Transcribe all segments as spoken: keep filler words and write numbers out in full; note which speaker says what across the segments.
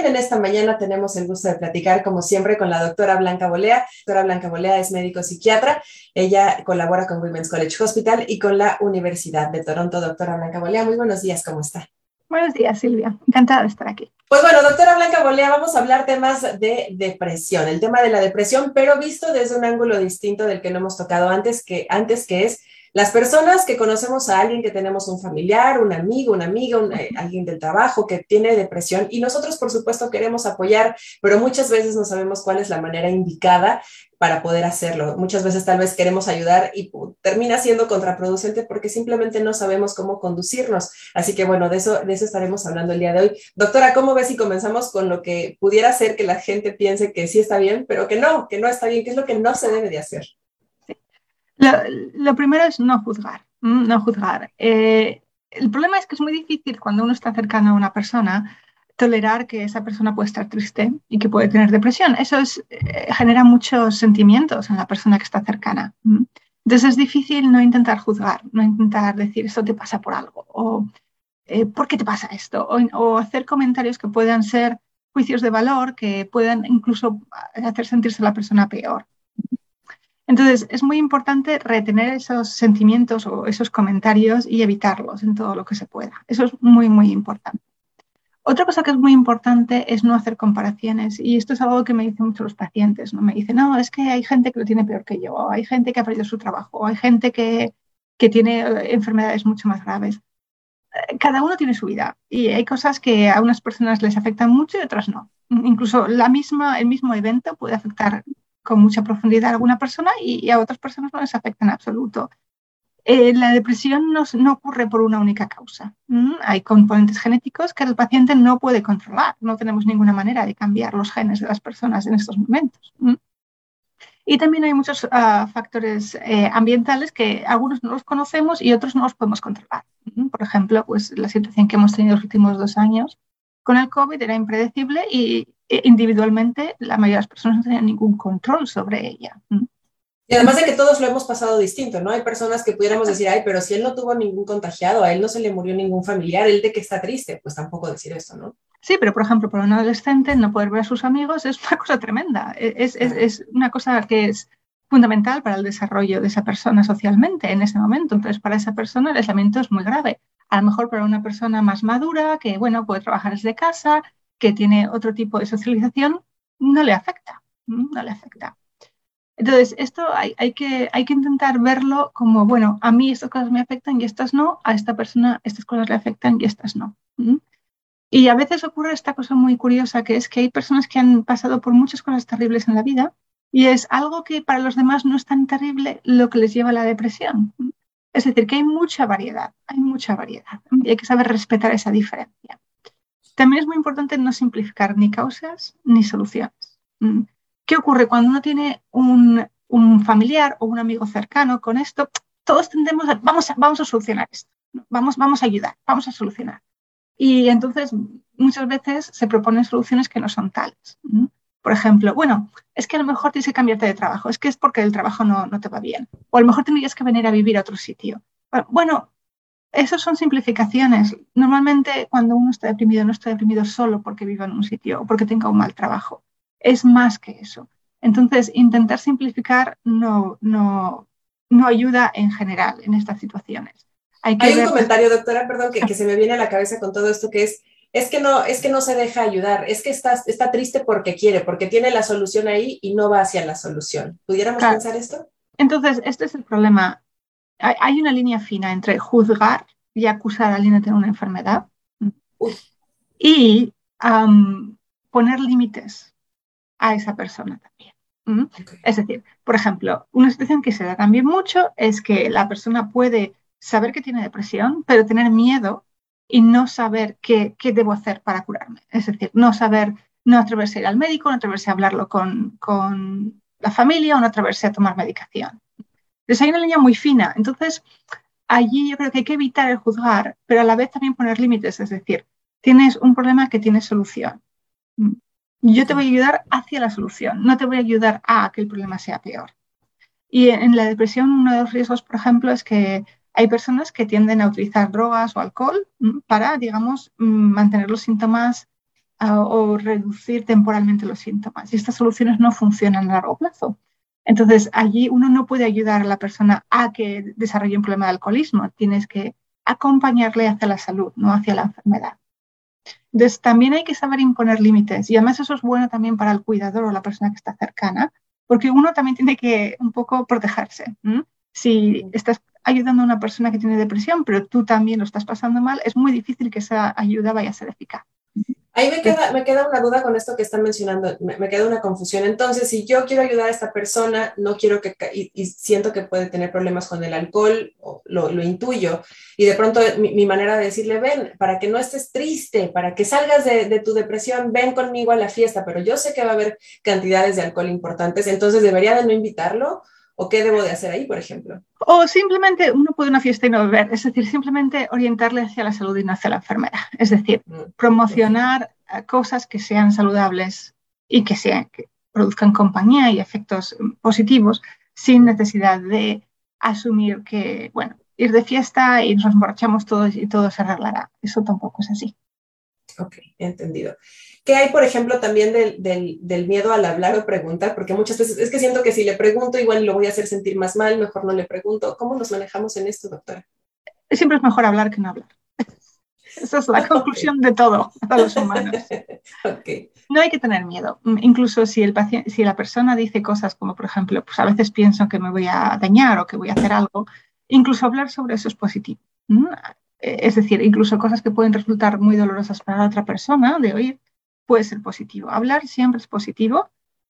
Speaker 1: bien. En esta mañana tenemos el gusto de platicar, como siempre, con la doctora Blanca Bolea. La doctora Blanca Bolea es médico psiquiatra. Ella colabora con Women's College Hospital y con la Universidad de Toronto. Doctora Blanca Bolea, muy buenos días, ¿cómo está?
Speaker 2: Buenos días, Silvia. Encantada de estar aquí.
Speaker 1: Pues bueno, doctora Blanca Bolea, vamos a hablar temas de depresión, el tema de la depresión, pero visto desde un ángulo distinto del que no hemos tocado antes, que, antes, que es las personas que conocemos a alguien, que tenemos un familiar, un amigo, una amiga, un, eh, alguien del trabajo que tiene depresión y nosotros, por supuesto, queremos apoyar, pero muchas veces no sabemos cuál es la manera indicada para poder hacerlo. Muchas veces tal vez queremos ayudar y uh, termina siendo contraproducente porque simplemente no sabemos cómo conducirnos. Así que bueno, de eso, de eso estaremos hablando el día de hoy. Doctora, ¿cómo ves si comenzamos con lo que pudiera ser que la gente piense que sí está bien, pero que no, que no está bien? ¿Qué es lo que no se debe de hacer?
Speaker 2: Sí. Lo, lo primero es no juzgar, no juzgar. Eh, el problema es que es muy difícil cuando uno está cercano a una persona tolerar que esa persona puede estar triste y que puede tener depresión. Eso es, eh, genera muchos sentimientos en la persona que está cercana. Entonces es difícil no intentar juzgar, no intentar decir esto te pasa por algo o eh, ¿por qué te pasa esto? O, o hacer comentarios que puedan ser juicios de valor, que puedan incluso hacer sentirse a la persona peor. Entonces, es muy importante retener esos sentimientos o esos comentarios y evitarlos en todo lo que se pueda. Eso es muy, muy importante. Otra cosa que es muy importante es no hacer comparaciones. Y esto es algo que me dicen muchos los pacientes, ¿no? Me dicen, no, es que hay gente que lo tiene peor que yo, o hay gente que ha perdido su trabajo, o hay gente que, que tiene enfermedades mucho más graves. Cada uno tiene su vida y hay cosas que a unas personas les afectan mucho y otras no. Incluso la misma, el mismo evento puede afectar con mucha profundidad a alguna persona y, y a otras personas no les afecta en absoluto. Eh, la depresión no, no ocurre por una única causa. ¿Mm? Hay componentes genéticos que el paciente no puede controlar. No tenemos ninguna manera de cambiar los genes de las personas en estos momentos. ¿Mm? Y también hay muchos uh, factores eh, ambientales que algunos no los conocemos y otros no los podemos controlar. ¿Mm? Por ejemplo, pues la situación que hemos tenido los últimos dos años con el COVID era impredecible y e individualmente la mayoría de las personas no tenían ningún control sobre ella. ¿Mm?
Speaker 1: Y además de que todos lo hemos pasado distinto, ¿no? Hay personas que pudiéramos decir, ay, pero si él no tuvo ningún contagiado, a él no se le murió ningún familiar, él de que está triste, pues tampoco decir eso, ¿no?
Speaker 2: Sí, pero por ejemplo, para un adolescente no poder ver a sus amigos es una cosa tremenda. Es, es, es una cosa que es fundamental para el desarrollo de esa persona socialmente en ese momento. Entonces, para esa persona el aislamiento es muy grave. A lo mejor para una persona más madura, que bueno, puede trabajar desde casa, que tiene otro tipo de socialización, no le afecta. No le afecta. Entonces, esto hay, hay, que, hay que intentar verlo como, bueno, a mí estas cosas me afectan y estas no, a esta persona estas cosas le afectan y estas no. ¿Mm? Y a veces ocurre esta cosa muy curiosa, que es que hay personas que han pasado por muchas cosas terribles en la vida y es algo que para los demás no es tan terrible lo que les lleva a la depresión. Es decir, que hay mucha variedad, hay mucha variedad y hay que saber respetar esa diferencia. También es muy importante no simplificar ni causas ni soluciones. ¿Qué ocurre cuando uno tiene un, un familiar o un amigo cercano con esto? Todos tendemos a, vamos a, vamos a solucionar esto, vamos, vamos a ayudar, vamos a solucionar. Y entonces muchas veces se proponen soluciones que no son tales. Por ejemplo, bueno, es que a lo mejor tienes que cambiarte de trabajo, es que es porque el trabajo no, no te va bien. O a lo mejor tendrías que venir a vivir a otro sitio. Bueno, esas son simplificaciones. Normalmente cuando uno está deprimido, no está deprimido solo porque viva en un sitio o porque tenga un mal trabajo. Es más que eso. Entonces, intentar simplificar no, no, no ayuda en general en estas situaciones. Hay, que
Speaker 1: Hay un
Speaker 2: ver...
Speaker 1: comentario, doctora, perdón, que, que se me viene a la cabeza con todo esto, que es, es que no, es que no se deja ayudar, es que está, está triste porque quiere, porque tiene la solución ahí y no va hacia la solución. ¿Pudiéramos claro. pensar esto?
Speaker 2: Entonces, este es el problema. Hay, hay una línea fina entre juzgar y acusar a alguien de tener una enfermedad Uy. y um, poner límites a esa persona también. ¿Mm? Okay. Es decir, por ejemplo, una situación que se da también mucho es que la persona puede saber que tiene depresión, pero tener miedo y no saber qué, qué debo hacer para curarme. Es decir, no saber, no atreverse a ir al médico, no atreverse a hablarlo con, con la familia o no atreverse a tomar medicación. Entonces hay una línea muy fina. Entonces, allí yo creo que hay que evitar el juzgar, pero a la vez también poner límites. Es decir, tienes un problema que tiene solución. Yo te voy a ayudar hacia la solución, no te voy a ayudar a que el problema sea peor. Y en la depresión uno de los riesgos, por ejemplo, es que hay personas que tienden a utilizar drogas o alcohol para, digamos, mantener los síntomas uh, o reducir temporalmente los síntomas. Y estas soluciones no funcionan a largo plazo. Entonces, allí uno no puede ayudar a la persona a que desarrolle un problema de alcoholismo. Tienes que acompañarle hacia la salud, no hacia la enfermedad. Entonces, también hay que saber imponer límites. Y además eso es bueno también para el cuidador o la persona que está cercana, porque uno también tiene que un poco protegerse. ¿Mm? Si estás ayudando a una persona que tiene depresión, pero tú también lo estás pasando mal, es muy difícil que esa ayuda vaya a ser eficaz.
Speaker 1: Ahí me queda, me queda una duda con esto que están mencionando, me, me queda una confusión. Entonces, si yo quiero ayudar a esta persona, no quiero que, y, y siento que puede tener problemas con el alcohol, o lo, lo intuyo, y de pronto mi, mi manera de decirle, ven, para que no estés triste, para que salgas de, de tu depresión, ven conmigo a la fiesta, pero yo sé que va a haber cantidades de alcohol importantes, entonces ¿debería de no invitarlo? ¿O qué debo de hacer ahí, por ejemplo?
Speaker 2: O simplemente uno puede ir a una fiesta y no beber, es decir, simplemente orientarle hacia la salud y no hacia la enfermedad. Es decir, mm, promocionar okay. cosas que sean saludables y que, sean, que produzcan compañía y efectos positivos sin necesidad de asumir que, bueno, ir de fiesta y nos emborrachamos todos y todo se arreglará. Eso tampoco es así.
Speaker 1: Ok, entendido. ¿Qué hay, por ejemplo, también del, del, del miedo al hablar o preguntar? Porque muchas veces es que siento que si le pregunto igual lo voy a hacer sentir más mal, mejor no le pregunto. ¿Cómo nos manejamos en esto, doctora?
Speaker 2: Siempre es mejor hablar que no hablar. Esa es la okay. conclusión de todo a los humanos. Okay. No hay que tener miedo. Incluso si, el paciente, si la persona dice cosas como, por ejemplo, pues a veces pienso que me voy a dañar o que voy a hacer algo, incluso hablar sobre eso es positivo. ¿Mm? Es decir, incluso cosas que pueden resultar muy dolorosas para la otra persona de oír, puede ser positivo. Hablar siempre es positivo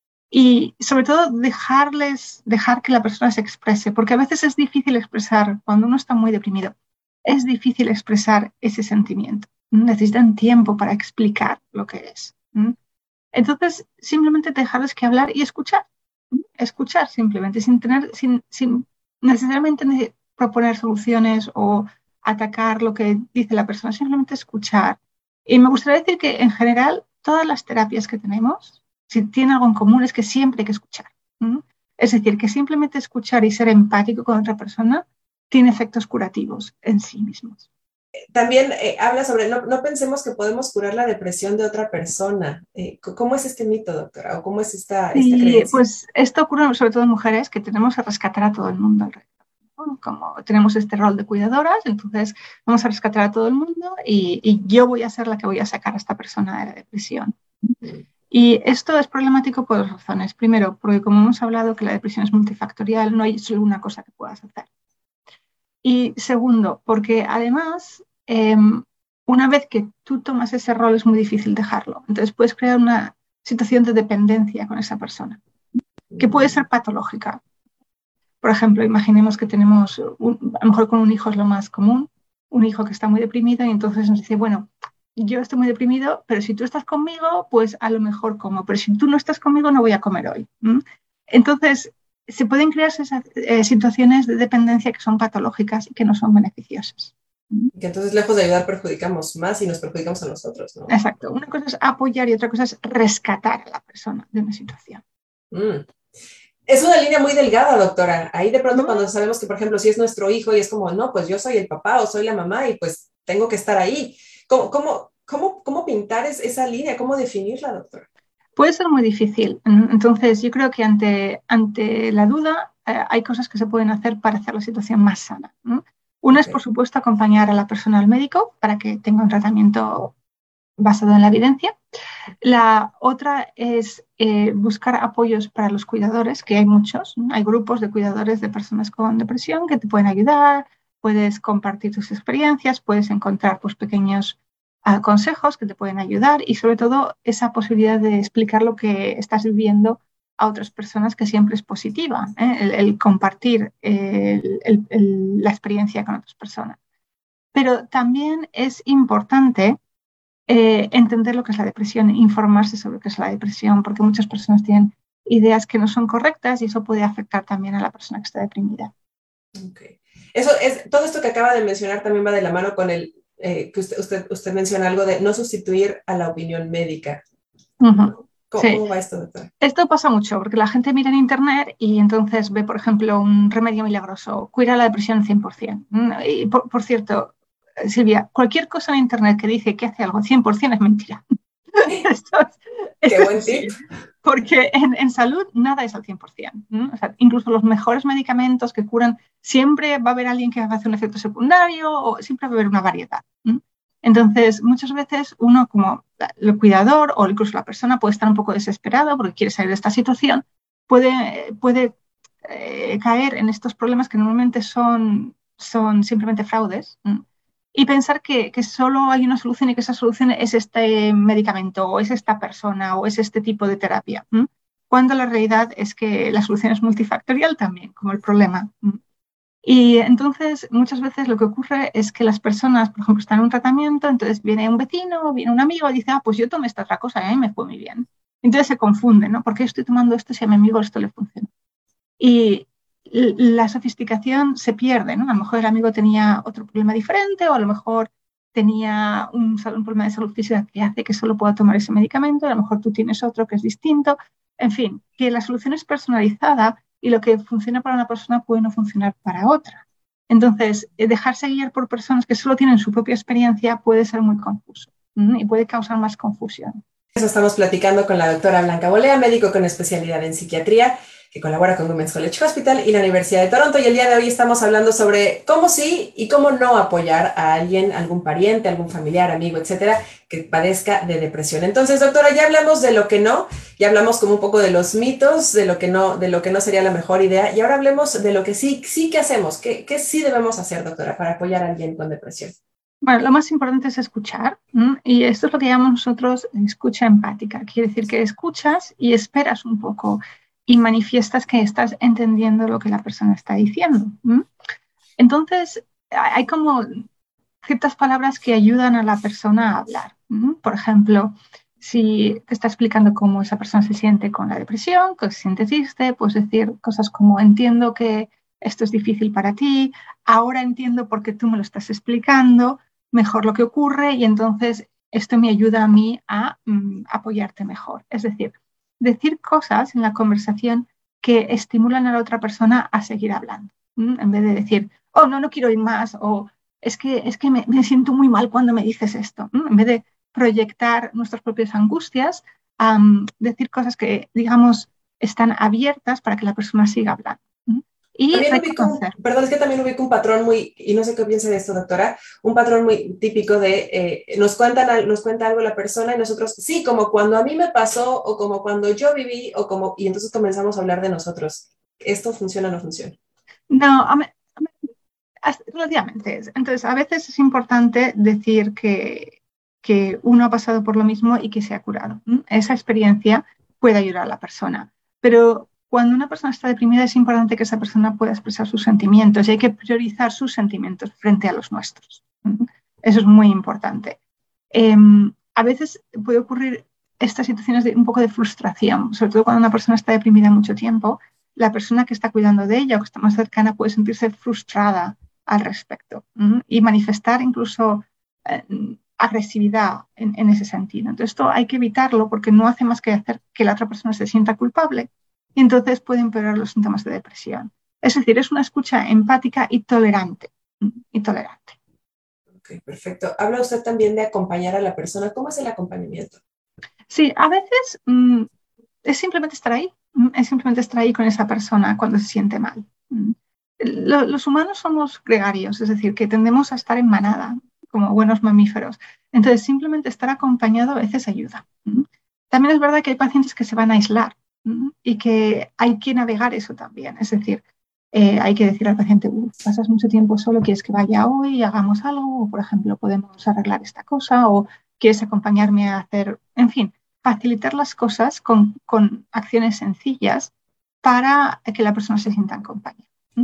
Speaker 2: y sobre todo dejarles, dejar que la persona se exprese, porque a veces es difícil expresar cuando uno está muy deprimido. Es difícil expresar ese sentimiento. Necesitan tiempo para explicar lo que es. Entonces, simplemente dejarles que hablar y escuchar. Escuchar simplemente, sin tener, sin, sin necesariamente proponer soluciones o atacar lo que dice la persona, simplemente escuchar. Y me gustaría decir que, en general, todas las terapias que tenemos, si tienen algo en común, es que siempre hay que escuchar. ¿Mm? Es decir, que simplemente escuchar y ser empático con otra persona tiene efectos curativos en sí mismos.
Speaker 1: También eh, habla sobre, no, no pensemos que podemos curar la depresión de otra persona. Eh, ¿Cómo es este mito, doctora? ¿O cómo es esta, esta
Speaker 2: sí,
Speaker 1: creencia?
Speaker 2: Pues esto ocurre sobre todo en mujeres que tenemos que rescatar a todo el mundo alrededor. Como tenemos este rol de cuidadoras, entonces vamos a rescatar a todo el mundo y, y yo voy a ser la que voy a sacar a esta persona de la depresión. Y esto es problemático por dos razones. Primero, porque como hemos hablado que la depresión es multifactorial, no hay solo una cosa que puedas hacer. Y segundo, porque además, eh, una vez que tú tomas ese rol es muy difícil dejarlo. Entonces puedes crear una situación de dependencia con esa persona, que puede ser patológica. Por ejemplo, imaginemos que tenemos, un, a lo mejor con un hijo es lo más común, un hijo que está muy deprimido y entonces nos dice, bueno, yo estoy muy deprimido, pero si tú estás conmigo, pues a lo mejor como, pero si tú no estás conmigo no voy a comer hoy. ¿Mm? Entonces, se pueden crear esas eh, situaciones de dependencia que son patológicas y que no son beneficiosas.
Speaker 1: Que entonces, lejos de ayudar, perjudicamos más y nos perjudicamos a nosotros, ¿no?
Speaker 2: Exacto. Una cosa es apoyar y otra cosa es rescatar a la persona de una situación.
Speaker 1: Mm. Es una línea muy delgada, doctora. Ahí de pronto cuando sabemos que, por ejemplo, si es nuestro hijo y es como, no, pues yo soy el papá o soy la mamá y pues tengo que estar ahí. ¿Cómo, cómo, cómo, cómo pintar es, esa línea? ¿Cómo definirla, doctora?
Speaker 2: Puede ser muy difícil. Entonces, yo creo que ante, ante la duda eh, hay cosas que se pueden hacer para hacer la situación más sana. ¿no? Una okay. es, por supuesto, acompañar a la persona al médico para que tenga un tratamiento basado en la evidencia. La otra es eh, buscar apoyos para los cuidadores, que hay muchos. ¿no? Hay grupos de cuidadores de personas con depresión que te pueden ayudar, puedes compartir tus experiencias, puedes encontrar pues, pequeños uh, consejos que te pueden ayudar y sobre todo esa posibilidad de explicar lo que estás viviendo a otras personas que siempre es positiva, ¿eh? el, el compartir eh, el, el, el, la experiencia con otras personas. Pero también es importante Eh, entender lo que es la depresión, informarse sobre lo que es la depresión, porque muchas personas tienen ideas que no son correctas y eso puede afectar también a la persona que está deprimida.
Speaker 1: Okay. Eso es, todo esto que acaba de mencionar también va de la mano con el eh, que usted, usted, usted menciona algo de no sustituir a la opinión médica.
Speaker 2: Uh-huh.
Speaker 1: ¿Cómo,
Speaker 2: sí.
Speaker 1: ¿Cómo va esto, doctora?
Speaker 2: Esto pasa mucho porque la gente mira en internet y entonces ve, por ejemplo, un remedio milagroso, cura la depresión cien por ciento. Y por, por cierto, Silvia, cualquier cosa en internet que dice que hace algo cien por ciento es mentira. Esto es,
Speaker 1: Qué
Speaker 2: esto es
Speaker 1: buen
Speaker 2: así.
Speaker 1: tip.
Speaker 2: Porque en, en salud nada es al cien por ciento. ¿Mm? O sea, incluso los mejores medicamentos que curan, siempre va a haber alguien que va a hacer un efecto secundario o siempre va a haber una variedad. ¿Mm? Entonces, muchas veces uno como el cuidador o incluso la persona puede estar un poco desesperado porque quiere salir de esta situación, puede, puede eh, caer en estos problemas que normalmente son, son simplemente fraudes. ¿Mm? Y pensar que, que solo hay una solución y que esa solución es este medicamento o es esta persona o es este tipo de terapia. ¿M? Cuando la realidad es que la solución es multifactorial también, como el problema. ¿M? Y entonces muchas veces lo que ocurre es que las personas, por ejemplo, están en un tratamiento, entonces viene un vecino, viene un amigo y dice, ah, pues yo tomé esta otra cosa y a mí me fue muy bien. Entonces se confunden, ¿no? ¿Por qué estoy tomando esto si a mi amigo esto le funciona? Y la sofisticación se pierde, ¿no? A lo mejor el amigo tenía otro problema diferente o a lo mejor tenía un, un problema de salud física que hace que solo pueda tomar ese medicamento, y a lo mejor tú tienes otro que es distinto. En fin, que la solución es personalizada y lo que funciona para una persona puede no funcionar para otra. Entonces, dejarse guiar por personas que solo tienen su propia experiencia puede ser muy confuso, ¿m? Y puede causar más confusión.
Speaker 1: Eso estamos platicando con la doctora Blanca Bolea, médico con especialidad en psiquiatría, que colabora con Women's College Hospital y la Universidad de Toronto. Y el día de hoy estamos hablando sobre cómo sí y cómo no apoyar a alguien, algún pariente, algún familiar, amigo, etcétera, que padezca de depresión. Entonces, doctora, ya hablamos de lo que no, ya hablamos como un poco de los mitos, de lo que no, de lo que no sería la mejor idea. Y ahora hablemos de lo que sí, sí que hacemos, qué, qué sí debemos hacer, doctora, para apoyar a alguien con depresión.
Speaker 2: Bueno, lo más importante es escuchar, ¿m? Y esto es lo que llamamos nosotros escucha empática. Quiere decir que escuchas y esperas un poco y manifiestas que estás entendiendo lo que la persona está diciendo. ¿M? Entonces, hay como ciertas palabras que ayudan a la persona a hablar. ¿M? Por ejemplo, si te está explicando cómo esa persona se siente con la depresión, que se siente triste, pues decir cosas como entiendo que esto es difícil para ti, ahora entiendo por qué tú me lo estás explicando mejor lo que ocurre y entonces esto me ayuda a mí a mm, apoyarte mejor. Es decir, decir cosas en la conversación que estimulan a la otra persona a seguir hablando, ¿m? En vez de decir, oh, no, no quiero ir más, o es que, es que me, me siento muy mal cuando me dices esto. ¿M? En vez de proyectar nuestras propias angustias, um, decir cosas que, digamos, están abiertas para que la persona siga hablando. ¿M? Y
Speaker 1: También ubico, un,
Speaker 2: reconocer.
Speaker 1: perdón, es que también ubico un patrón muy, y no sé qué piensa de esto, doctora, un patrón muy típico de, eh, nos, cuentan, nos cuenta algo la persona y nosotros, sí, como cuando a mí me pasó, o como cuando yo viví, o como, y entonces comenzamos a hablar de nosotros. ¿Esto funciona o no funciona?
Speaker 2: No, a mí, a mí, relativamente. Entonces, a veces es importante decir que, que uno ha pasado por lo mismo y que se ha curado. ¿M? Esa experiencia puede ayudar a la persona. Pero cuando una persona está deprimida es importante que esa persona pueda expresar sus sentimientos y hay que priorizar sus sentimientos frente a los nuestros. ¿M? Eso es muy importante. Eh, a veces puede ocurrir estas situaciones de un poco de frustración, sobre todo cuando una persona está deprimida mucho tiempo. La persona que está cuidando de ella o que está más cercana puede sentirse frustrada al respecto, ¿m? Y manifestar incluso eh, agresividad en, en ese sentido. Entonces, esto hay que evitarlo porque no hace más que hacer que la otra persona se sienta culpable y entonces puede empeorar los síntomas de depresión. Es decir, es una escucha empática y tolerante. ¿m? Y tolerante.
Speaker 1: Ok, perfecto. Habla usted también de acompañar a la persona. ¿Cómo es el acompañamiento?
Speaker 2: Sí, a veces mmm, es simplemente estar ahí, ¿m? Es simplemente estar ahí con esa persona cuando se siente mal. ¿M? Los humanos somos gregarios, es decir, que tendemos a estar en manada, como buenos mamíferos. Entonces, simplemente estar acompañado a veces ayuda. También es verdad que hay pacientes que se van a aislar y que hay que navegar eso también. Es decir, eh, hay que decir al paciente, pasas mucho tiempo solo, ¿quieres que vaya hoy y hagamos algo? O, por ejemplo, podemos arreglar esta cosa o ¿quieres acompañarme a hacer? En fin, facilitar las cosas con, con acciones sencillas para que la persona se sienta acompañada.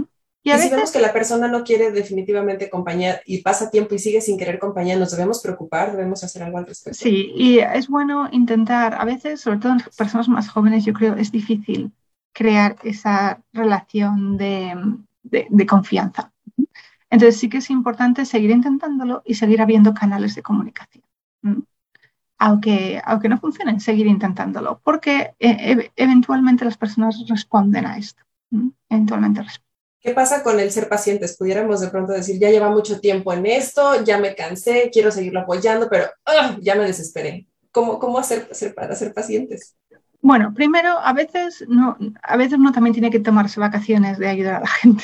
Speaker 2: Y a
Speaker 1: Y si vemos
Speaker 2: veces,
Speaker 1: que la persona no quiere definitivamente acompañar y pasa tiempo y sigue sin querer acompañar, ¿nos debemos preocupar? ¿Debemos hacer algo al respecto?
Speaker 2: sí, y es bueno intentar, a veces, sobre todo en personas más jóvenes, yo creo, es difícil crear esa relación de, de, de confianza. Entonces sí que es importante seguir intentándolo y seguir habiendo canales de comunicación. ¿M? Aunque, aunque no funcionen, seguir intentándolo, porque eh, eventualmente las personas responden a esto. ¿M? Eventualmente responden.
Speaker 1: ¿Qué pasa con el ser pacientes? Pudiéramos de pronto decir, ya lleva mucho tiempo en esto, ya me cansé, quiero seguirlo apoyando, pero uh, ya me desesperé. ¿Cómo, cómo hacer, hacer para ser pacientes?
Speaker 2: Bueno, primero, a veces no, a veces uno también tiene que tomarse vacaciones de ayudar a la gente.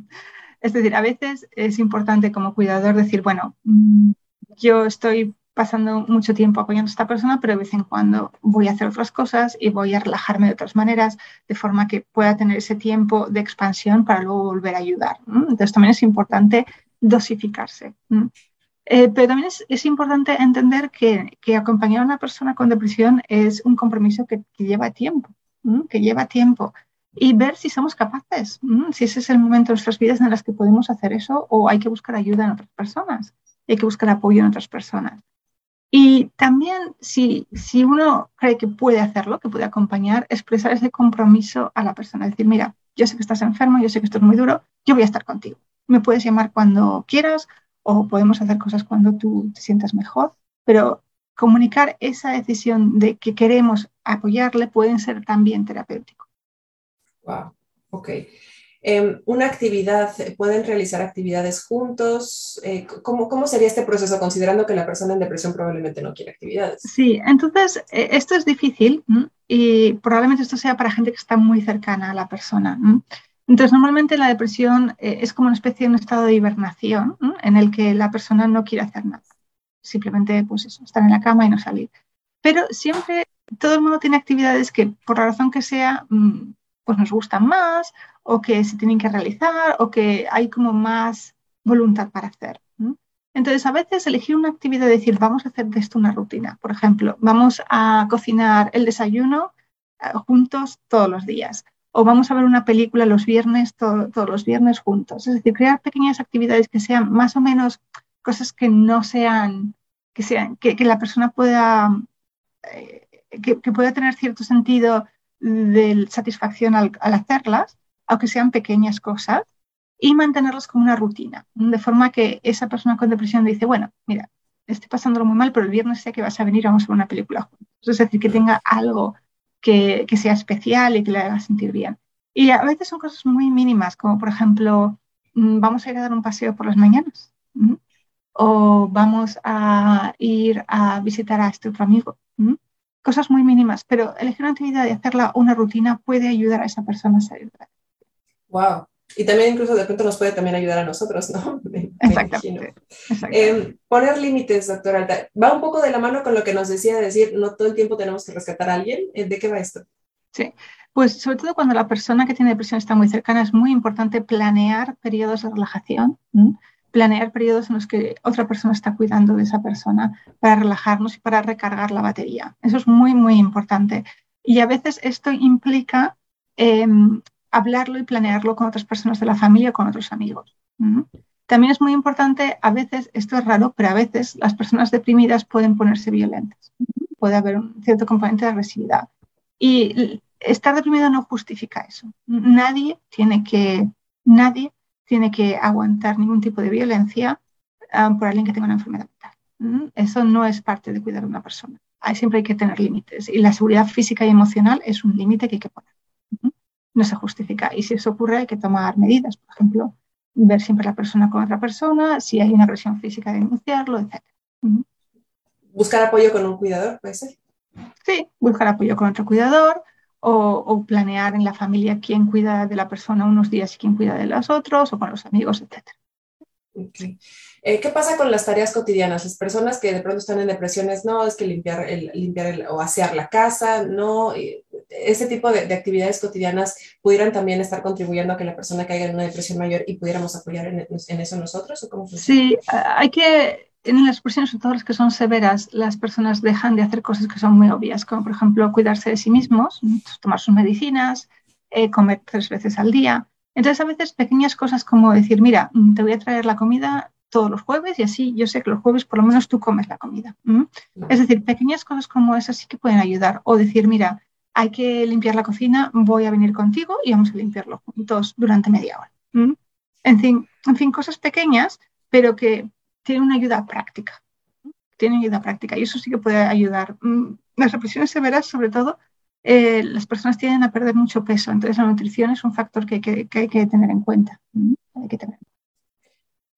Speaker 2: Es decir, a veces es importante como cuidador decir, bueno, mm, yo estoy pasando mucho tiempo apoyando a esta persona, pero de vez en cuando voy a hacer otras cosas y voy a relajarme de otras maneras, de forma que pueda tener ese tiempo de expansión para luego volver a ayudar. ¿No? Entonces también es importante dosificarse. ¿No? Eh, pero también es, es importante entender que, que acompañar a una persona con depresión es un compromiso que, que lleva tiempo, ¿no? Que lleva tiempo. Y ver si somos capaces, ¿no? Si ese es el momento de nuestras vidas en las que podemos hacer eso o hay que buscar ayuda en otras personas, hay que buscar apoyo en otras personas. Y también si, si uno cree que puede hacerlo, que puede acompañar, expresar ese compromiso a la persona. Decir, mira, yo sé que estás enfermo, yo sé que esto es muy duro, yo voy a estar contigo. Me puedes llamar cuando quieras o podemos hacer cosas cuando tú te sientas mejor, pero comunicar esa decisión de que queremos apoyarle puede ser también terapéutico.
Speaker 1: Wow, ok. Eh, una actividad, ¿pueden realizar actividades juntos? Eh, ¿cómo, ¿Cómo sería este proceso, considerando que la persona en depresión probablemente no quiere actividades?
Speaker 2: Sí, entonces eh, esto es difícil, ¿m? Y probablemente esto sea para gente que está muy cercana a la persona. ¿M? Entonces, normalmente la depresión eh, es como una especie de un estado de hibernación, ¿m? En el que la persona no quiere hacer nada. Simplemente, pues eso, estar en la cama y no salir. Pero siempre todo el mundo tiene actividades que, por la razón que sea, mm, pues nos gustan más o que se tienen que realizar o que hay como más voluntad para hacer. ¿M? Entonces, a veces elegir una actividad y decir, vamos a hacer de esto una rutina. Por ejemplo, vamos a cocinar el desayuno eh, juntos todos los días. O vamos a ver una película los viernes, to- todos los viernes juntos. Es decir, crear pequeñas actividades que sean más o menos cosas que no sean, que sean, que, que la persona pueda, eh, que, que pueda tener cierto sentido de satisfacción al, al hacerlas, aunque sean pequeñas cosas y mantenerlos como una rutina, de forma que esa persona con depresión dice, bueno, mira, estoy pasándolo muy mal, pero el viernes sé que vas a venir, vamos a ver una película juntos. Es decir, que tenga algo que, que sea especial y que le haga sentir bien. Y a veces son cosas muy mínimas, como por ejemplo, mm, vamos a ir a dar un paseo por las mañanas, ¿m? O vamos a ir a visitar a este otro amigo. ¿M? Cosas muy mínimas, pero elegir una actividad y hacerla una rutina puede ayudar a esa persona a salir de la.
Speaker 1: Wow. Y también incluso de pronto nos puede también ayudar a nosotros, ¿no? Me, me imagino.
Speaker 2: Exactamente, exactamente.
Speaker 1: Eh, poner límites, doctora Alta. Va un poco de la mano con lo que nos decía de decir, no todo el tiempo tenemos que rescatar a alguien. Eh, ¿De qué va esto?
Speaker 2: Sí, pues sobre todo cuando la persona que tiene depresión está muy cercana, es muy importante planear periodos de relajación, ¿m? Planear periodos en los que otra persona está cuidando de esa persona para relajarnos y para recargar la batería. Eso es muy, muy importante. Y a veces esto implica eh, hablarlo y planearlo con otras personas de la familia o con otros amigos. ¿M? También es muy importante, a veces, esto es raro, pero a veces las personas deprimidas pueden ponerse violentas. Puede haber un cierto componente de agresividad. Y estar deprimido no justifica eso. Nadie tiene que, nadie tiene que aguantar ningún tipo de violencia um, por alguien que tenga una enfermedad mental. ¿Mm? Eso no es parte de cuidar a una persona. Hay, siempre hay que tener límites. Y la seguridad física y emocional es un límite que hay que poner. ¿Mm? No se justifica. Y si eso ocurre, hay que tomar medidas. Por ejemplo, ver siempre a la persona con otra persona, si hay una agresión física, denunciarlo, etcétera. ¿Mm?
Speaker 1: Buscar apoyo con un cuidador, puede ser.
Speaker 2: Sí, buscar apoyo con otro cuidador o, o planear en la familia quién cuida de la persona unos días y quién cuida de los otros o con los amigos, etcétera.
Speaker 1: Okay. Eh, ¿qué pasa con las tareas cotidianas? Las personas que de pronto están en depresiones, no, es que limpiar, el, limpiar el, o asear la casa, no, eh, ese tipo de, de actividades cotidianas pudieran también estar contribuyendo a que la persona caiga en una depresión mayor y pudiéramos apoyar en, en eso nosotros, ¿o cómo funciona?
Speaker 2: Sí, hay que, en las presiones, sobre todo las que son severas, las personas dejan de hacer cosas que son muy obvias, como por ejemplo cuidarse de sí mismos, tomar sus medicinas, eh, comer tres veces al día. Entonces, a veces pequeñas cosas como decir, mira, te voy a traer la comida todos los jueves y así yo sé que los jueves por lo menos tú comes la comida. ¿Mm? Es decir, pequeñas cosas como esas sí que pueden ayudar. O decir, mira, hay que limpiar la cocina, voy a venir contigo y vamos a limpiarlo juntos durante media hora. ¿Mm? En fin, en fin, cosas pequeñas pero que tiene una ayuda práctica. Tiene ayuda práctica y eso sí que puede ayudar. Las depresiones severas, sobre todo, eh, las personas tienden a perder mucho peso, entonces la nutrición es un factor que, que, que hay que tener en cuenta. Hay que tener.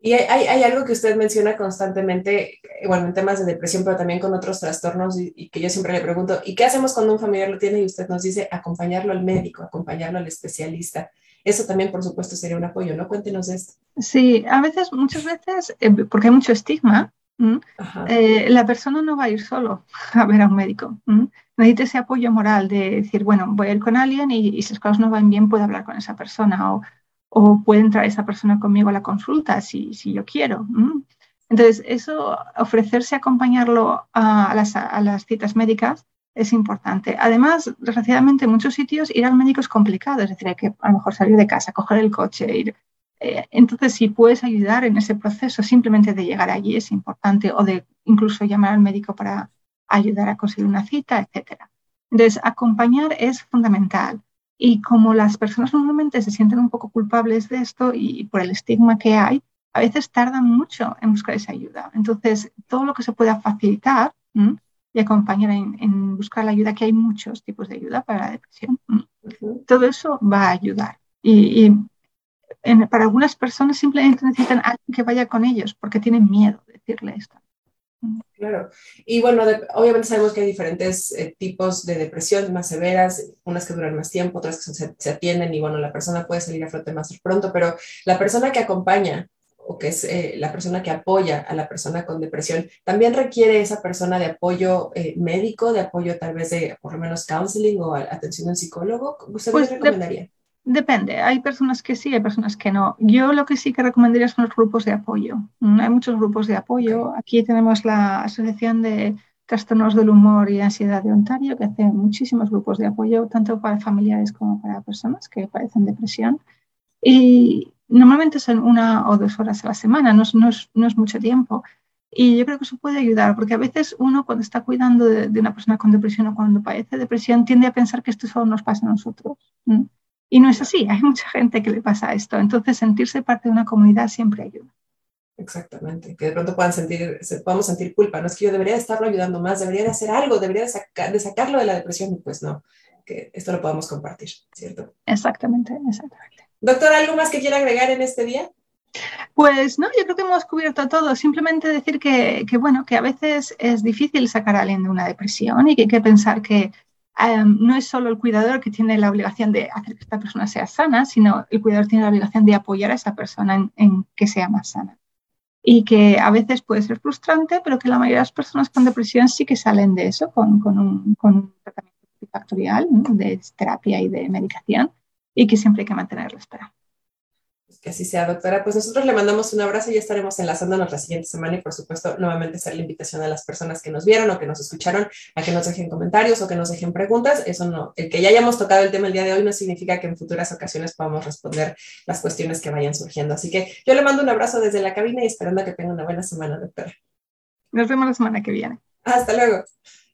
Speaker 1: Y hay, hay, hay algo que usted menciona constantemente, eh, bueno, en temas de depresión, pero también con otros trastornos, y, y que yo siempre le pregunto, ¿y qué hacemos cuando un familiar lo tiene? Y usted nos dice, acompañarlo al médico, acompañarlo al especialista. Eso también, por supuesto, sería un apoyo, ¿no? Cuéntenos de esto.
Speaker 2: Sí, a veces, muchas veces, eh, porque hay mucho estigma, ¿m?
Speaker 1: Ajá,
Speaker 2: Eh, la persona no va a ir solo a ver a un médico. ¿M? Necesita ese apoyo moral de decir, bueno, voy a ir con alguien y, y si las cosas no van bien, puedo hablar con esa persona o, o puede entrar esa persona conmigo a la consulta si, si yo quiero. ¿M? Entonces, eso, ofrecerse a acompañarlo a, a las, a las citas médicas es importante. Además, desgraciadamente, en muchos sitios ir al médico es complicado, es decir, hay que a lo mejor salir de casa, coger el coche, ir eh, entonces, si puedes ayudar en ese proceso simplemente de llegar allí es importante o de incluso llamar al médico para ayudar a conseguir una cita, etcétera. Entonces, acompañar es fundamental. Y como las personas normalmente se sienten un poco culpables de esto y por el estigma que hay, a veces tardan mucho en buscar esa ayuda. Entonces, todo lo que se pueda facilitar ¿m? Y acompañar en, en, buscar la ayuda, que hay muchos tipos de ayuda para la depresión, ¿m?
Speaker 1: ujú.
Speaker 2: Todo eso va a ayudar. Y, y en, para algunas personas simplemente necesitan a alguien que vaya con ellos porque tienen miedo de decirle esto.
Speaker 1: Claro. Y bueno, de- obviamente sabemos que hay diferentes eh, tipos de depresión más severas, unas que duran más tiempo, otras que se, se atienden y bueno, la persona puede salir a flote más pronto, pero la persona que acompaña o que es eh, la persona que apoya a la persona con depresión, también requiere esa persona de apoyo eh, médico, de apoyo tal vez de por lo menos counseling o a- atención de un psicólogo. ¿Usted qué
Speaker 2: Pues de,
Speaker 1: recomendaría?
Speaker 2: depende, hay personas que sí, hay personas que no. Yo lo que sí que recomendaría son los grupos de apoyo. Mm, Hay muchos grupos de
Speaker 1: Ok,
Speaker 2: apoyo. Aquí tenemos la Asociación de Trastornos del Humor y Ansiedad de Ontario, que hace muchísimos grupos de apoyo, tanto para familiares como para personas que padecen depresión. Y normalmente son una o dos horas a la semana, no es, no es, no es mucho tiempo. Y yo creo que eso puede ayudar, porque a veces uno cuando está cuidando de, de una persona con depresión o cuando padece depresión tiende a pensar que esto solo nos pasa a nosotros. ¿Mm? Y no es
Speaker 1: claro.
Speaker 2: así, hay mucha gente que le pasa esto. Entonces sentirse parte de una comunidad siempre ayuda.
Speaker 1: Exactamente, que de pronto puedan sentir, se, podamos sentir culpa, no es que yo debería de estarlo ayudando más, debería de hacer algo, debería de, saca, de sacarlo de la depresión, y pues no, que esto lo podamos compartir, ¿cierto?
Speaker 2: Exactamente, exactamente.
Speaker 1: Doctor, ¿algo más que quiera agregar en este día?
Speaker 2: Pues no, yo creo que hemos cubierto todo. Simplemente decir que, que, bueno, que a veces es difícil sacar a alguien de una depresión y que hay que pensar que um, no es solo el cuidador que tiene la obligación de hacer que esta persona sea sana, sino el cuidador tiene la obligación de apoyar a esa persona en, en que sea más sana. Y que a veces puede ser frustrante, pero que la mayoría de las personas con depresión sí que salen de eso con, con, un, con un tratamiento multifactorial, ¿no? De terapia y de medicación, y que siempre hay que mantener la esperanza.
Speaker 1: Que así sea, doctora. Pues nosotros le mandamos un abrazo y ya estaremos enlazándonos la siguiente semana y por supuesto nuevamente hacer la invitación a las personas que nos vieron o que nos escucharon a que nos dejen comentarios o que nos dejen preguntas. Eso no, el que ya hayamos tocado el tema el día de hoy no significa que en futuras ocasiones podamos responder las cuestiones que vayan surgiendo. Así que yo le mando un abrazo desde la cabina y esperando que tenga una buena semana, doctora.
Speaker 2: Nos vemos la semana que viene.
Speaker 1: Hasta luego.